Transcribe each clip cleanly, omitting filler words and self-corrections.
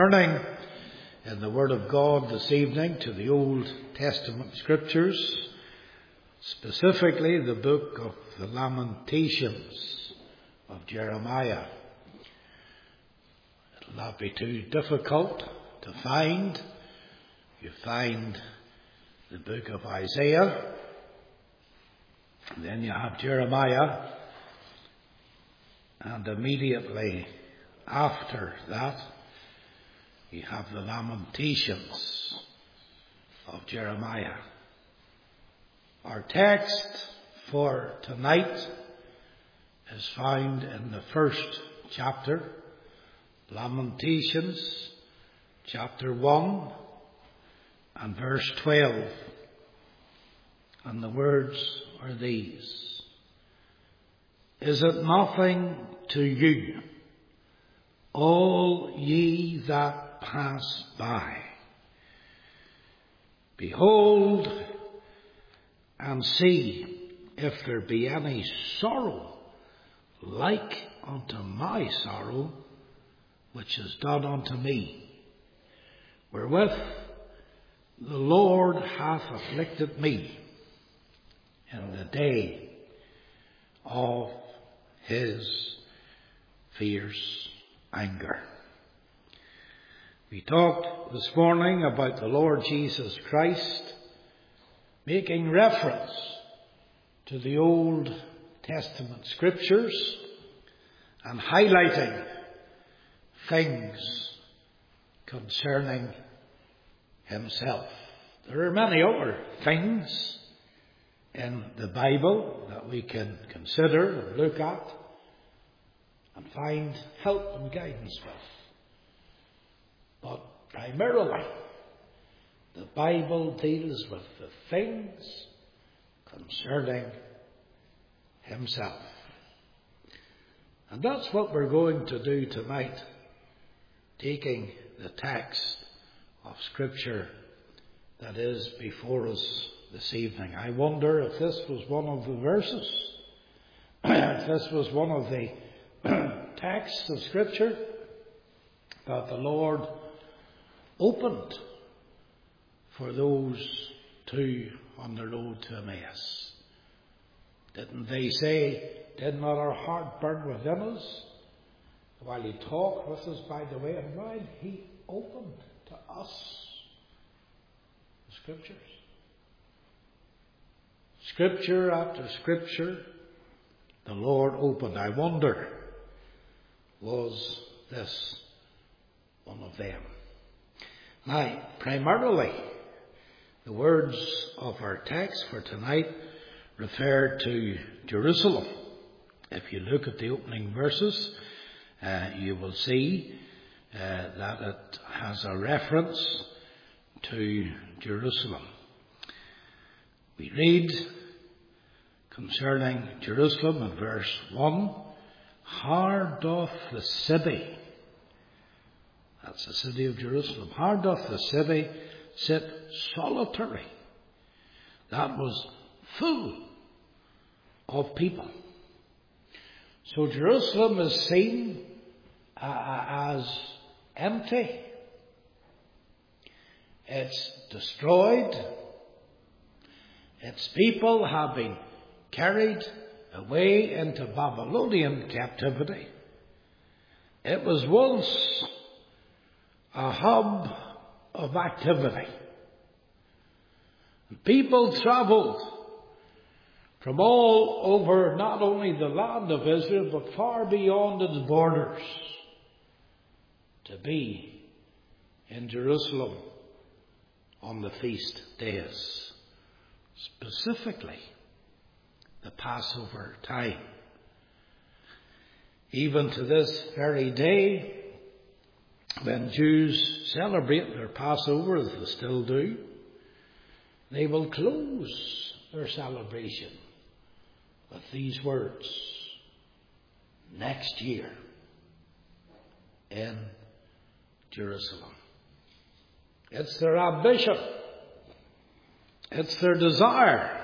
Turning in the Word of God this evening to the Old Testament Scriptures, specifically the book of the Lamentations of Jeremiah. It'll not be too difficult to find. You find the book of Isaiah, and then you have Jeremiah, and immediately after that you have the Lamentations of Jeremiah. Our text for tonight is found in the first chapter, Lamentations, chapter 1 and verse 12. And the words are these: Is it nothing to you, all ye that pass by? Behold and see if there be any sorrow like unto my sorrow, which is done unto me, wherewith the Lord hath afflicted me in the day of his fierce anger. We talked this morning about the Lord Jesus Christ making reference to the Old Testament Scriptures and highlighting things concerning himself. There are many other things in the Bible that we can consider and look at and find help and guidance with. But primarily, the Bible deals with the things concerning himself. And that's what we're going to do tonight, taking the text of Scripture that is before us this evening. I wonder if this was one of the verses, if this was one of the texts of Scripture that the Lord opened for those two on the road to Emmaus. Didn't they say, did not our heart burn within us while he talked with us by the way? And while he opened to us the Scriptures. Scripture after Scripture, the Lord opened. I wonder, was this one of them? Now, primarily, the words of our text for tonight refer to Jerusalem. If you look at the opening verses, you will see that it has a reference to Jerusalem. We read concerning Jerusalem in verse 1, Hard doth the city, that's the city of Jerusalem, hard doth the city sit solitary. That was full of people. So Jerusalem is seen as empty. It's destroyed. Its people have been carried away into Babylonian captivity. It was once a hub of activity. People travelled from all over, not only the land of Israel, but far beyond its borders, to be in Jerusalem on the feast days, specifically the Passover time. Even to this very day, when Jews celebrate their Passover, as they still do, they will close their celebration with these words: next year in Jerusalem. It's their ambition. It's their desire.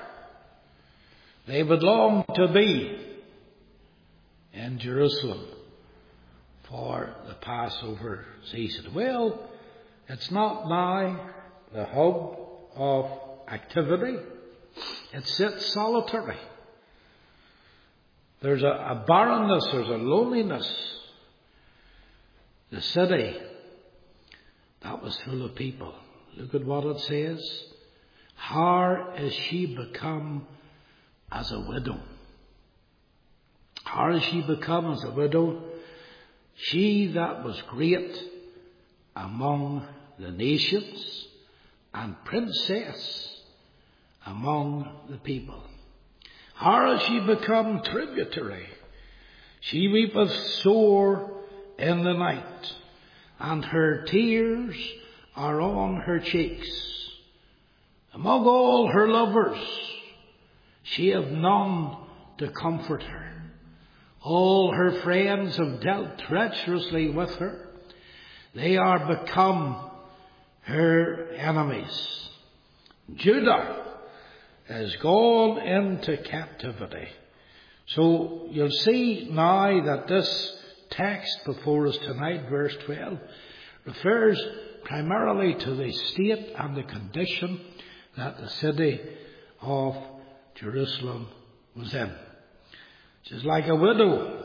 They would long to be in Jerusalem for the Passover season. Well, it's not now the hub of activity. It sits solitary. There's a barrenness, there's a loneliness. The city, that was full of people. Look at what it says. How is she become as a widow? How is she become as a widow? She that was great among the nations and princess among the people. How is she become tributary? She weepeth sore in the night, and her tears are on her cheeks. Among all her lovers, she hath none to comfort her. All her friends have dealt treacherously with her. They are become her enemies. Judah is gone into captivity. So you'll see now that this text before us tonight, verse 12, refers primarily to the state and the condition that the city of Jerusalem was in. She's like a widow,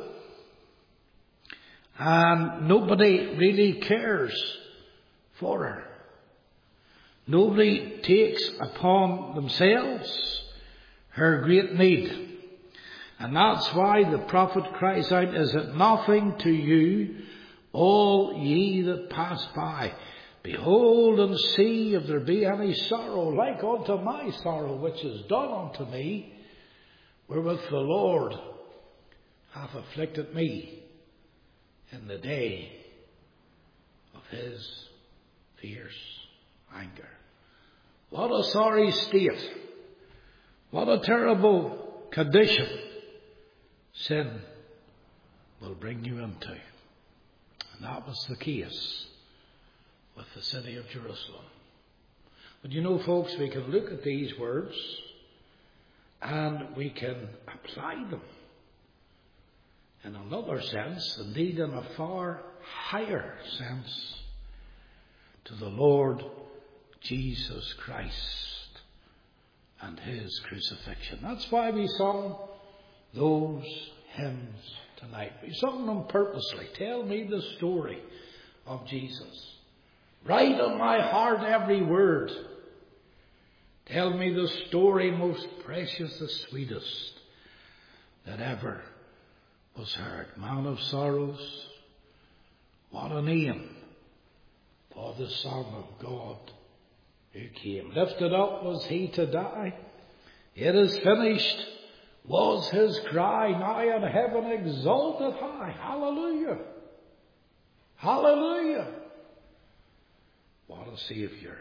and nobody really cares for her. Nobody takes upon themselves her great need. And that's why the prophet cries out, is it nothing to you, all ye that pass by? Behold and see if there be any sorrow like unto my sorrow, which is done unto me, wherewith the Lord hath afflicted me in the day of his fierce anger. What a sorry state. What a terrible condition sin will bring you into. And that was the case with the city of Jerusalem. But you know, folks, we can look at these words and we can apply them in another sense, indeed in a far higher sense, to the Lord Jesus Christ and his crucifixion. That's why we sung those hymns tonight. We sung them purposely. Tell me the story of Jesus. Write on my heart every word. Tell me the story most precious, the sweetest that ever was heard. Man of sorrows, what a name for the Son of God who came. Lifted up was he to die. It is finished was his cry. Now in heaven exalted high. Hallelujah. Hallelujah. What a Saviour.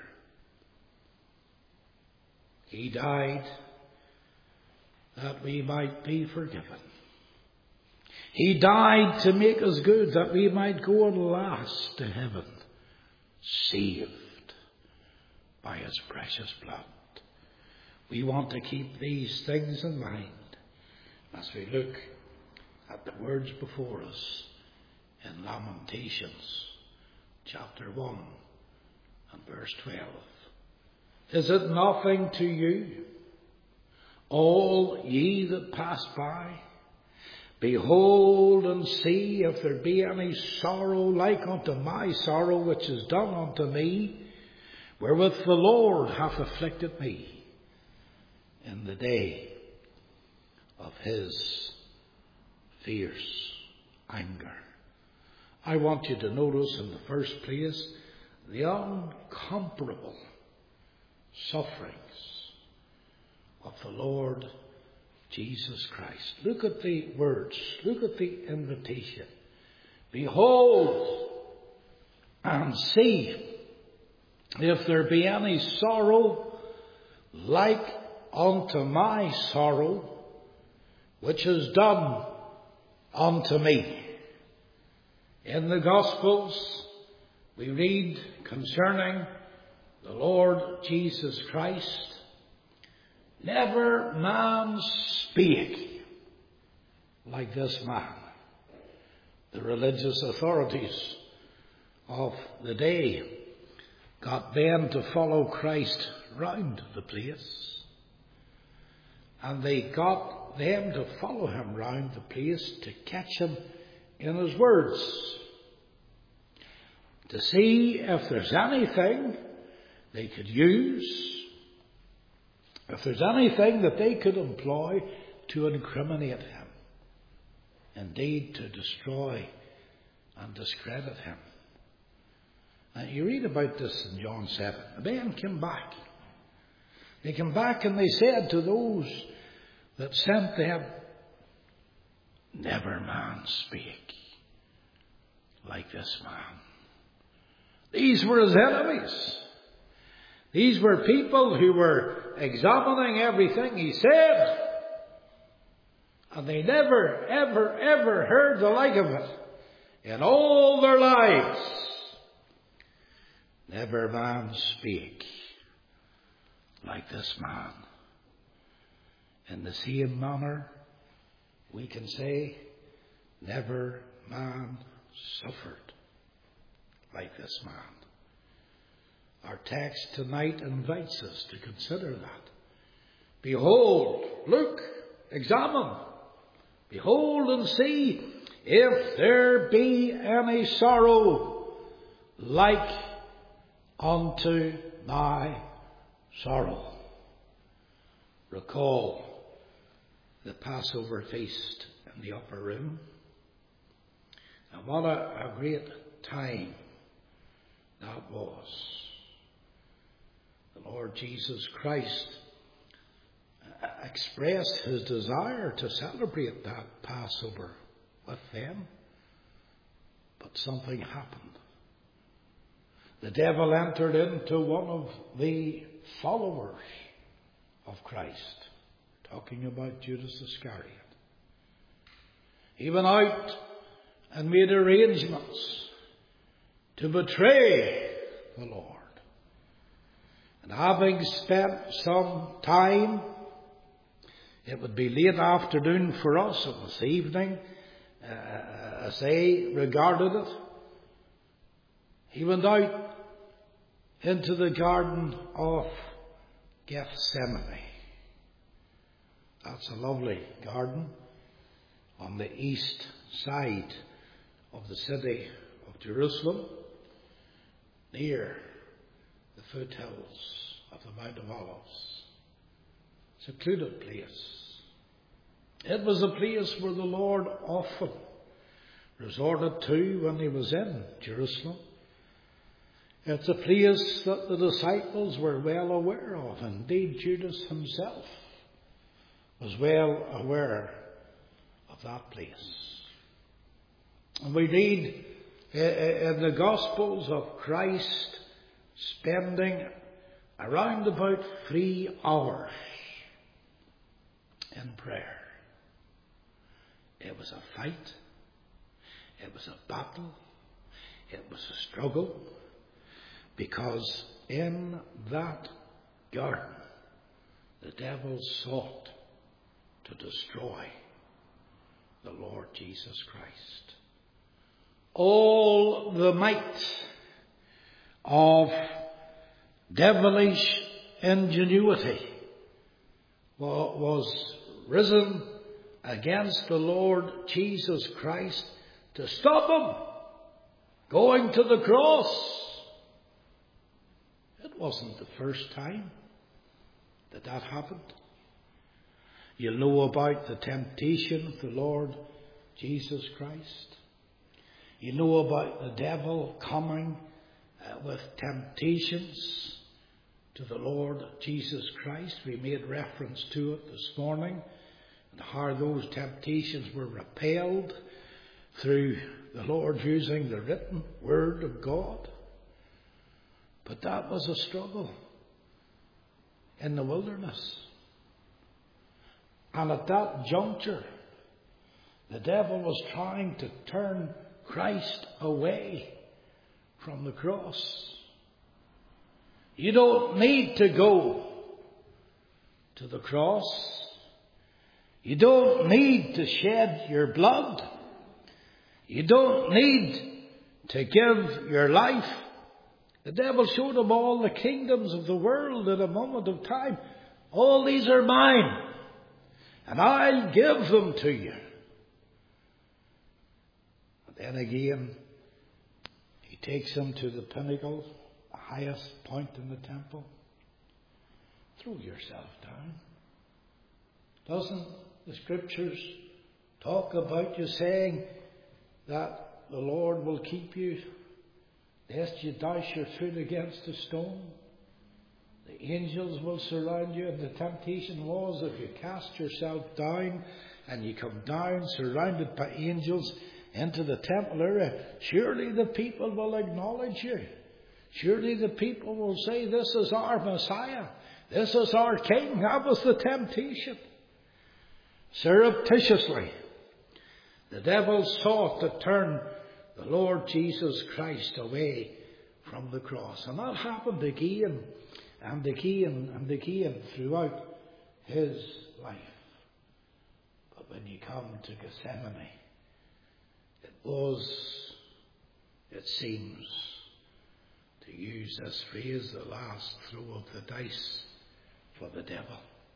He died that we might be forgiven. He died to make us good, that we might go at last to heaven, saved by his precious blood. We want to keep these things in mind as we look at the words before us in Lamentations chapter 1 and verse 12. Is it nothing to you, all ye that pass by? Behold and see if there be any sorrow like unto my sorrow, which is done unto me, wherewith the Lord hath afflicted me in the day of his fierce anger. I want you to notice in the first place the incomparable sufferings of the Lord Jesus Christ. Look at the words. Look at the invitation. Behold and see if there be any sorrow like unto my sorrow, which is done unto me. In the Gospels, we read concerning the Lord Jesus Christ, never man spake like this man. The religious authorities of the day got men to follow Christ round the place. And they got them to follow him round the place to catch him in his words. To see if there's anything they could use, if there's anything that they could employ to incriminate him. Indeed, to destroy and discredit him. And you read about this in John 7. The men came back. They came back and they said to those that sent them, "Never man spake like this man." These were his enemies. These were people who were examining everything he said. And they never, ever, ever heard the like of it in all their lives. Never man spake like this man. In the same manner, we can say, never man suffered like this man. Our text tonight invites us to consider that. Behold, look, examine. Behold and see if there be any sorrow like unto my sorrow. Recall the Passover feast in the upper room. And what a great time that was. The Lord Jesus Christ expressed his desire to celebrate that Passover with them. But something happened. The devil entered into one of the followers of Christ, talking about Judas Iscariot. He went out and made arrangements to betray the Lord. And having spent some time, it would be late afternoon for us, it was evening, as they regarded it, he went out into the Garden of Gethsemane. That's a lovely garden on the east side of the city of Jerusalem, near the foothills of the Mount of Olives. Secluded place. It was a place where the Lord often resorted to when he was in Jerusalem. It's a place that the disciples were well aware of. Indeed, Judas himself was well aware of that place. And we read in the Gospels of Christ spending around about 3 hours in prayer. It was a fight. It was a battle. It was a struggle. Because in that garden, the devil sought to destroy the Lord Jesus Christ. All the might of devilish ingenuity was risen against the Lord Jesus Christ to stop him going to the cross. It wasn't the first time that happened. You'll know about the temptation of the Lord Jesus Christ. You know about the devil coming with temptations to the Lord Jesus Christ. We made reference to it this morning, and how those temptations were repelled through the Lord using the written word of God. But that was a struggle in the wilderness. And at that juncture, the devil was trying to turn Christ away from the cross. You don't need to go to the cross. You don't need to shed your blood. You don't need to give your life. The devil showed him all the kingdoms of the world in a moment of time. All these are mine, and I'll give them to you. And then again, he takes him to the pinnacle, the highest point in the temple. Throw yourself down. Doesn't the Scriptures talk about you saying that the Lord will keep you lest you dash your foot against a stone? The angels will surround you, and the temptation was if you cast yourself down and you come down surrounded by angels into the temple area, surely the people will acknowledge you. Surely the people will say, this is our Messiah. This is our King. That was the temptation. Surreptitiously, the devil sought to turn the Lord Jesus Christ away from the cross. And that happened again and again and again throughout his life. But when you come to Gethsemane, it was, it seems, to use this phrase, the last throw of the dice for the devil.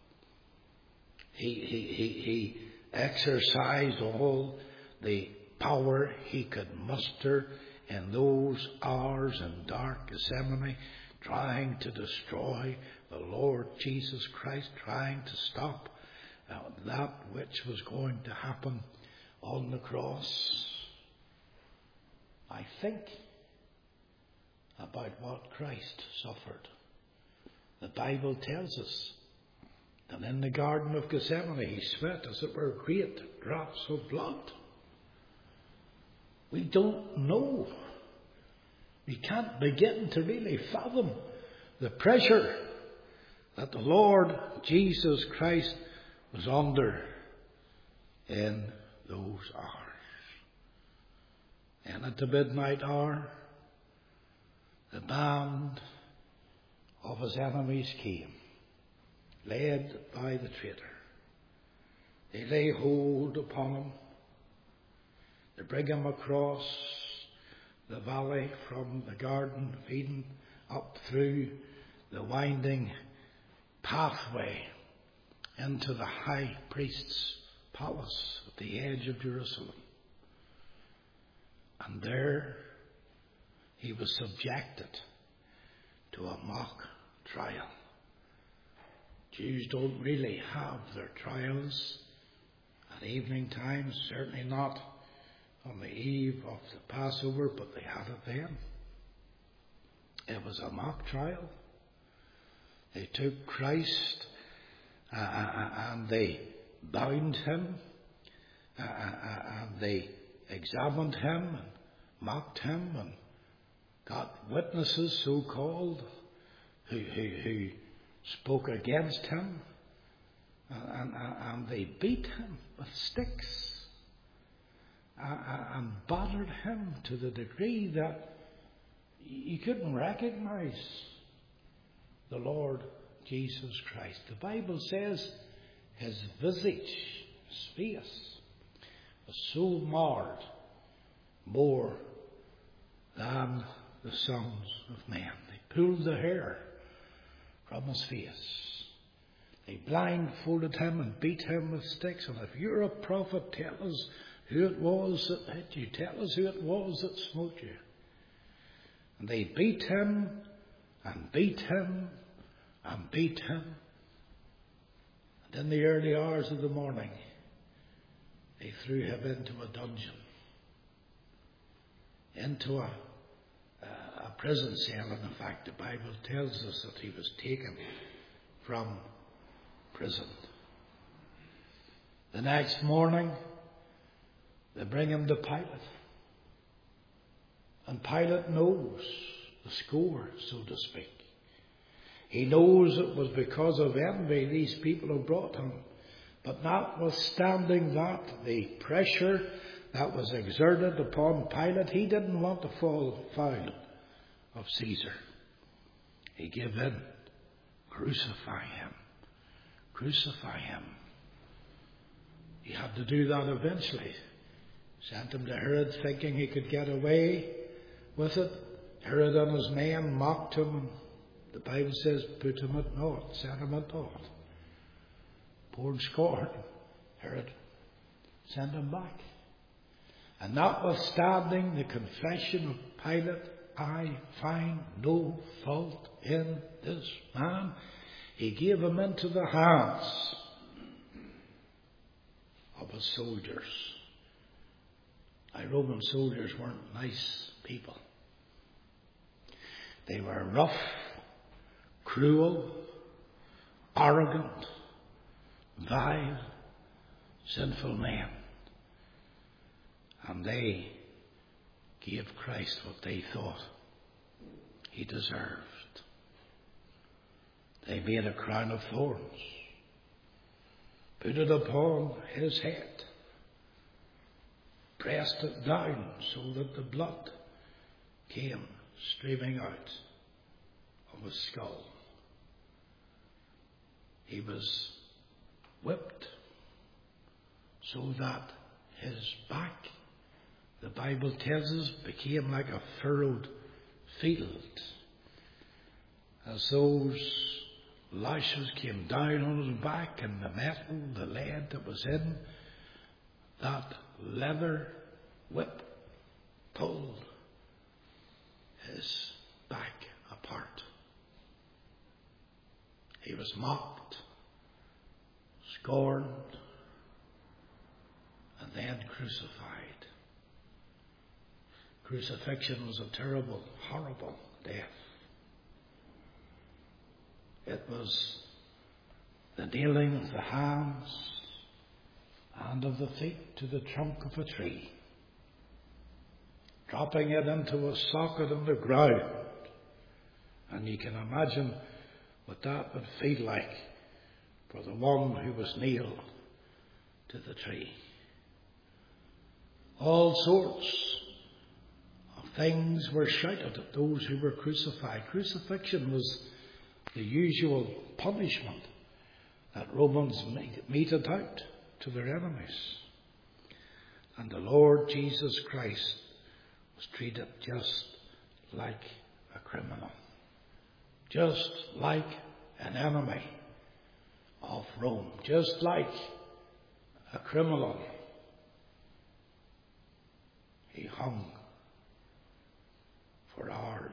He exercised all the power he could muster in those hours in dark Gethsemane, trying to destroy the Lord Jesus Christ, trying to stop that which was going to happen on the cross. I think about what Christ suffered. The Bible tells us that in the Garden of Gethsemane he sweat as it were great drops of blood. We don't know. We can't begin to really fathom the pressure that the Lord Jesus Christ was under in those hours. And at the midnight hour, the band of his enemies came, led by the traitor. They lay hold upon him. They bring him across the valley from the Garden of Eden up through the winding pathway into the high priest's palace at the edge of Jerusalem. And there he was subjected to a mock trial. Jews don't really have their trials at evening times, certainly not on the eve of the Passover, but they had it then. It was a mock trial. They took Christ and they bound him and they examined him and mocked him and got witnesses, so-called, who spoke against him, and they beat him with sticks and battered him to the degree that you couldn't recognize the Lord Jesus Christ. The Bible says his visage, his face, was so marred more than the sons of men. They pulled the hair from his face. They blindfolded him and beat him with sticks. And if you're a prophet, tell us who it was that hit you. Tell us who it was that smote you. And they beat him and beat him and beat him. And in the early hours of the morning, they threw him into a dungeon, into a prison cell. And in fact, the Bible tells us that he was taken from prison. The next morning, they bring him to Pilate. And Pilate knows the score, so to speak. He knows it was because of envy these people have brought him. But notwithstanding that, the pressure that was exerted upon Pilate, he didn't want to fall foul of Caesar. He gave in. Crucify him. Crucify him. He had to do that eventually, Sent him to Herod thinking he could get away with it. Herod and his men mocked him. The Bible says, put him at naught, set him at naught. Poured scorn. Herod sent him back. And notwithstanding the confession of Pilate, I find no fault in this man, he gave him into the hands of his soldiers. Now, Roman soldiers weren't nice people. They were rough, cruel, arrogant, vile, sinful men. And they gave Christ what they thought he deserved. They made a crown of thorns, put it upon his head, pressed it down so that the blood came streaming out of his skull. He was whipped so that his back, the Bible tells us, became like a furrowed field. As those lashes came down on his back, and the metal, the lead that was in that leather whip pulled his back apart. He was mocked, scorned, and then crucified. Crucifixion was a terrible, horrible death. It was the nailing of the hands and of the feet to the trunk of a tree, dropping it into a socket in the ground. And you can imagine what that would feel like for the one who was nailed to the tree. All sorts of things were shouted at those who were crucified. Crucifixion was the usual punishment that Romans meted out to their enemies. And the Lord Jesus Christ was treated just like a criminal, just like an enemy of Rome, just like a criminal. He hung for hours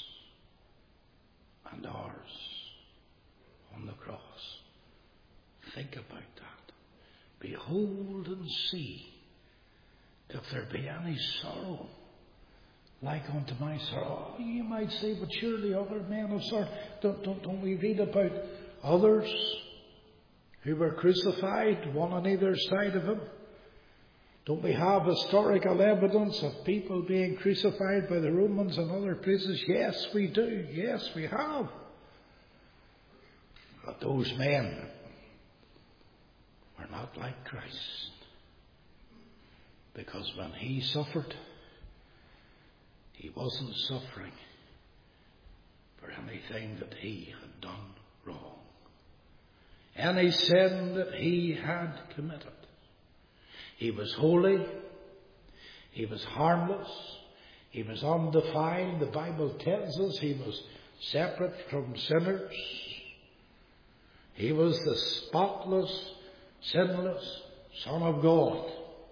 and hours on the cross. Think about that. Behold and see if there be any sorrow like unto my sorrow. You might say, but surely other men of sorrow. Don't we read about others who were crucified, one on either side of him? Don't we have historical evidence of people being crucified by the Romans and other places? Yes, we do. Yes, we have. But those men were not like Christ. Because when he suffered, he wasn't suffering for anything that he had done wrong. Any sin that he had committed. He was holy. He was harmless. He was undefiled. The Bible tells us he was separate from sinners. He was the spotless, sinless Son of God.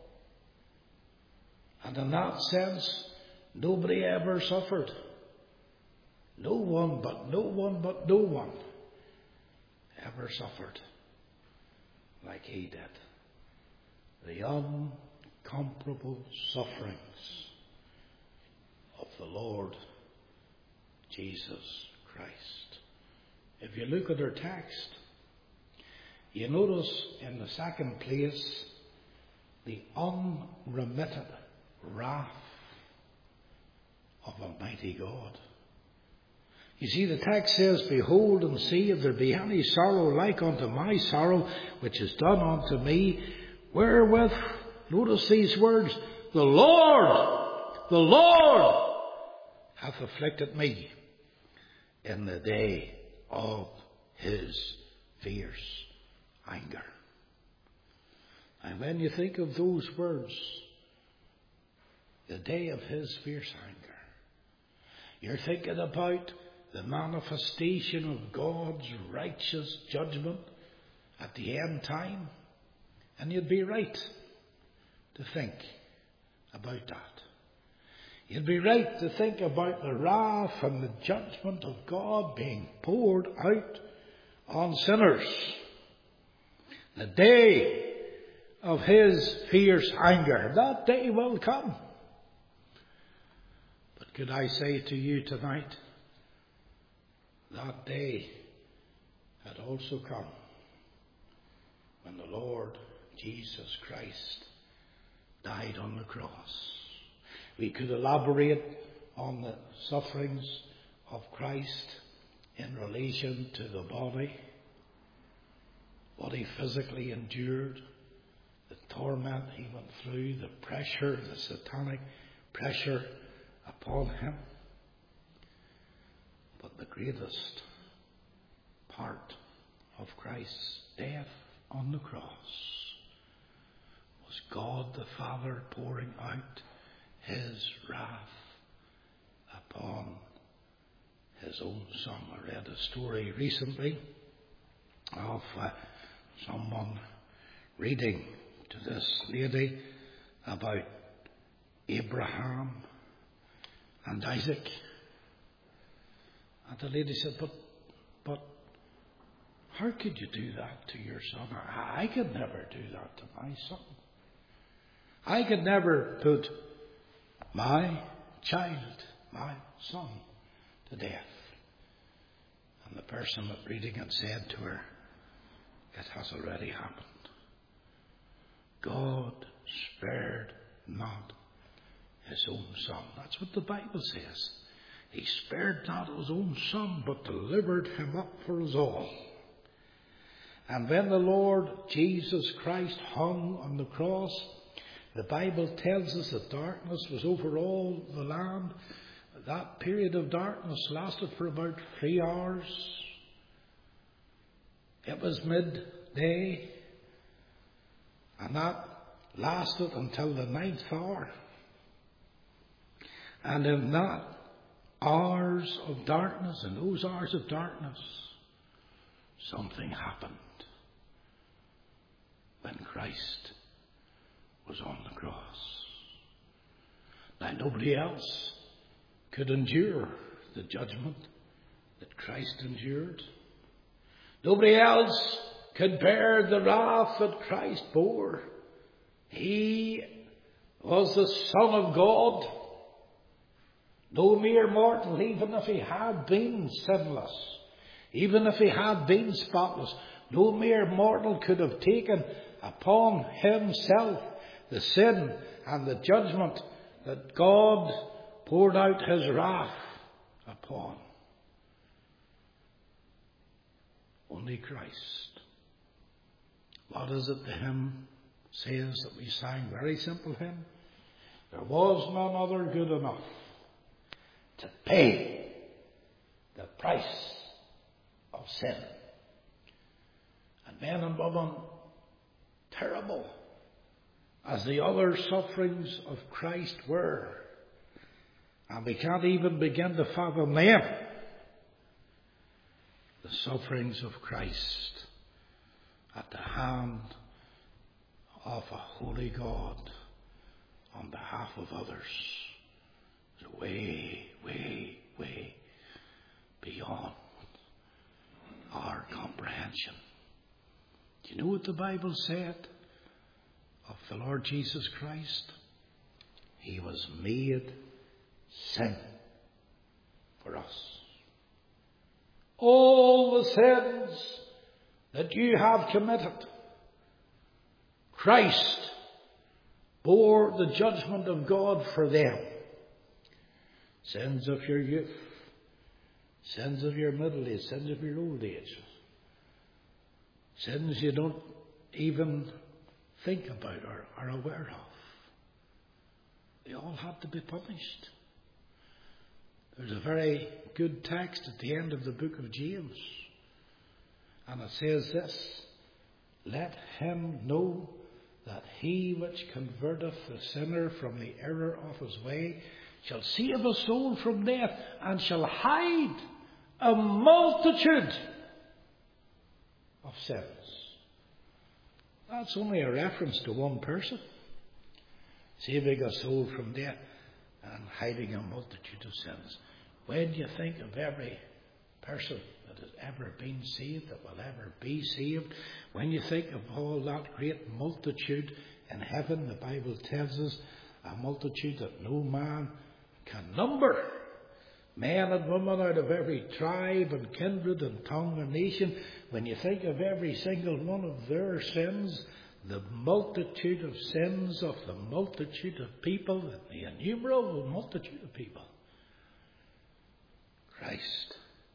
And in that sense, nobody ever suffered. No one ever suffered like he did. The uncomparable sufferings of the Lord Jesus Christ. If you look at our text, you notice in the second place the unremitted wrath of Almighty God. You see, the text says, behold and see if there be any sorrow like unto my sorrow, which is done unto me, wherewith, notice these words, the Lord hath afflicted me in the day of his fierce anger. And when you think of those words, the day of his fierce anger. You're thinking about the manifestation of God's righteous judgment at the end time. And you'd be right to think about that. You'd be right to think about the wrath and the judgment of God being poured out on sinners. The day of his fierce anger. That day will come. But could I say to you tonight, that day had also come when the Lord Jesus Christ died on the cross. We could elaborate on the sufferings of Christ in relation to the body, what he physically endured, the torment he went through, the pressure, the satanic pressure upon him. But the greatest part of Christ's death on the cross was God the Father pouring out his wrath upon his own Son. I read a story recently of someone reading to this lady about Abraham and Isaac. And the lady said, but how could you do that to your son? I could never do that to my son. I could never put my child, my son, to death. And the person that reading it said to her, it has already happened. God spared not his own son. That's what the Bible says. He spared not his own son, but delivered him up for us all. And when the Lord Jesus Christ hung on the cross, the Bible tells us that darkness was over all the land. That period of darkness lasted for about 3 hours. It was midday, and that lasted until the 9th hour. And in that hours of darkness, in those hours of darkness, something happened when Christ was on the cross. Now, nobody else could endure the judgment that Christ endured. Nobody else could bear the wrath that Christ bore. He was the Son of God. No mere mortal, even if he had been sinless, even if he had been spotless, no mere mortal could have taken upon himself the sin and the judgment that God poured out his wrath upon. Only Christ. What is it the hymn says that we sang? Very simple hymn. There was none other good enough to pay the price of sin. And men and women, terrible as the other sufferings of Christ were, and we can't even begin to fathom them, the sufferings of Christ at the hand of a holy God on behalf of others is way, way, way beyond our comprehension. Do you know what the Bible said of the Lord Jesus Christ? He was made sin for us. All the sins that you have committed, Christ bore the judgment of God for them. Sins of your youth, sins of your middle age, sins of your old age, sins you don't even think about or are aware of. They all had to be punished. There's a very good text at the end of the book of James, and it says this: let him know that he which converteth the sinner from the error of his way shall save a soul from death, and shall hide a multitude of sins. That's only a reference to one person. Saving a soul from death and hiding a multitude of sins. When you think of every person that has ever been saved, that will ever be saved, when you think of all that great multitude in heaven, the Bible tells us, a multitude that no man can number. Men and women out of every tribe and kindred and tongue and nation. When you think of every single one of their sins, the multitude of sins of the multitude of people, the innumerable multitude of people, Christ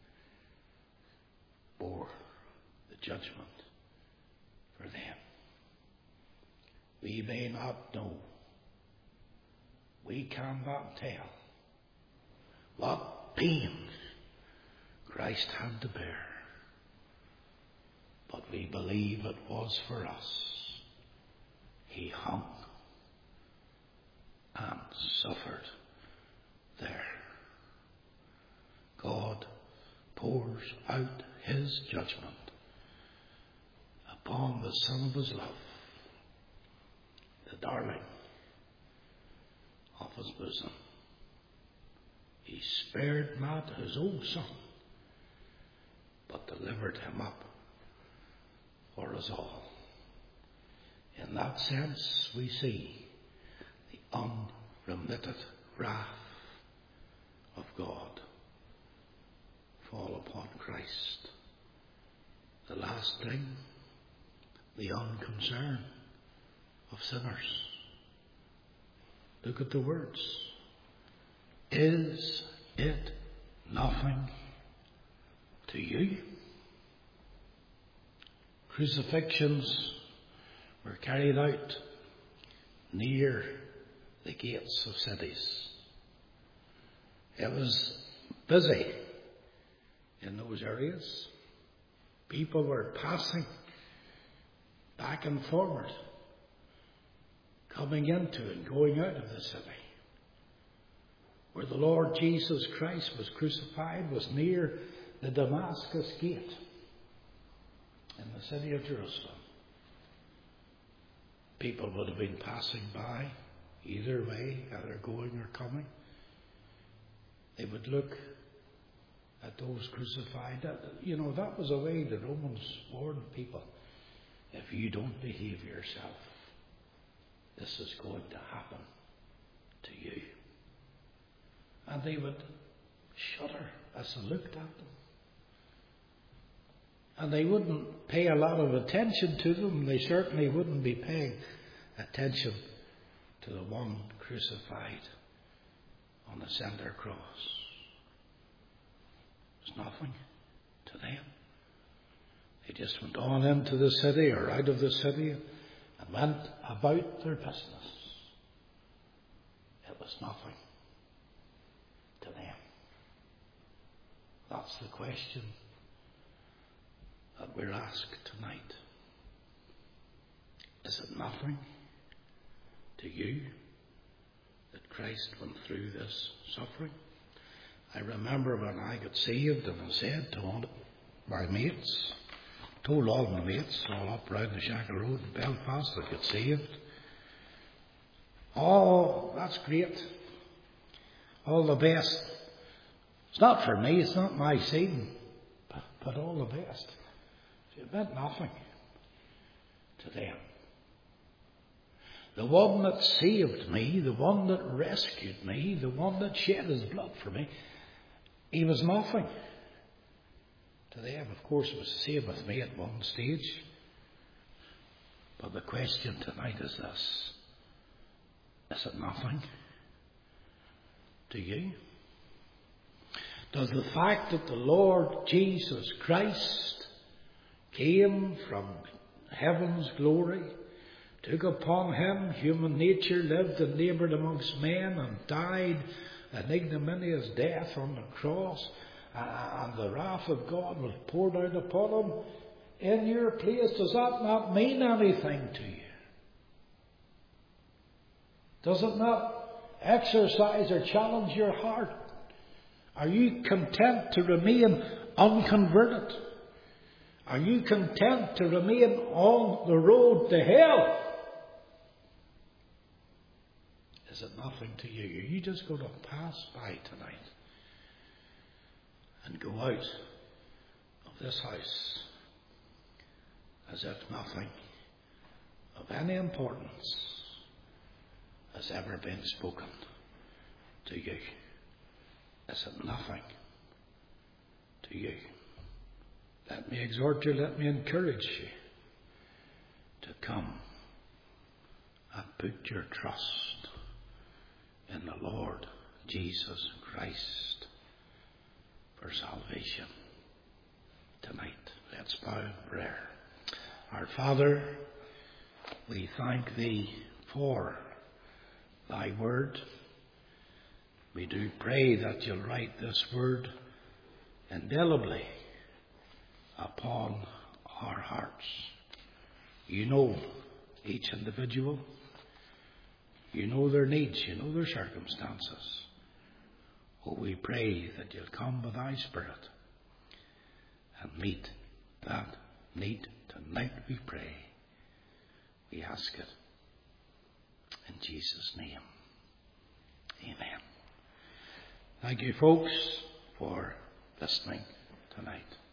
bore the judgment for them. We may not know, we cannot tell what pain Christ had to bear, but we believe it was for us. He hung and suffered there. God pours out his judgment upon the Son of his love, the darling of his bosom. He spared not his own Son, but delivered him up for us all. In that sense, we see the unremitted wrath of God fall upon Christ. The last thing, the unconcern of sinners. Look at the words. Is it nothing to you? Crucifixions were carried out near the gates of cities. It was busy in those areas. People were passing back and forward, coming into and going out of the city. Where the Lord Jesus Christ was crucified was near the Damascus gate in the city of Jerusalem. People would have been passing by either way, either going or coming. They would look at those crucified. That was a way the Romans warned people. If you don't behave yourself, this is going to happen to you. And they would shudder as they looked at them. And they wouldn't pay a lot of attention to them. They certainly wouldn't be paying attention to the one crucified on the center cross. It's nothing to them. They just went on into the city or out of the city and went about their business. It was nothing to them. That's the question that we're asked tonight. Is it nothing to you that Christ went through this suffering? I remember when I got saved and I said to all my mates, told all my mates all up round the Shackle Road in Belfast that got saved. Oh, that's great. All the best. It's not for me, it's not my scene, but all the best. It meant nothing to them. The one that saved me, the one that rescued me, the one that shed his blood for me, he was nothing to them. Of course, it was the same with me at one stage. But the question tonight is this. Is it nothing to you? Does the fact that the Lord Jesus Christ came from heaven's glory, took upon him human nature, lived and laboured amongst men and died an ignominious death on the cross, and the wrath of God was poured out upon him in your place, does that not mean anything to you? Does it not exercise or challenge your heart? Are you content to remain unconverted? Are you content to remain on the road to hell? Is it nothing to you? Are you just going to pass by tonight and go out of this house as if nothing of any importance has ever been spoken to you? Is it nothing to you? Let me exhort you, let me encourage you to come and put your trust in the Lord Jesus Christ for salvation tonight. Let's bow in prayer. Our Father, we thank Thee for Thy word. We do pray that You'll write this word indelibly upon our hearts. You know each individual. You know their needs. You know their circumstances. Oh, we pray that You'll come by Thy Spirit and meet that need tonight, we pray. We ask it in Jesus' name. Amen. Thank you, folks, for listening tonight.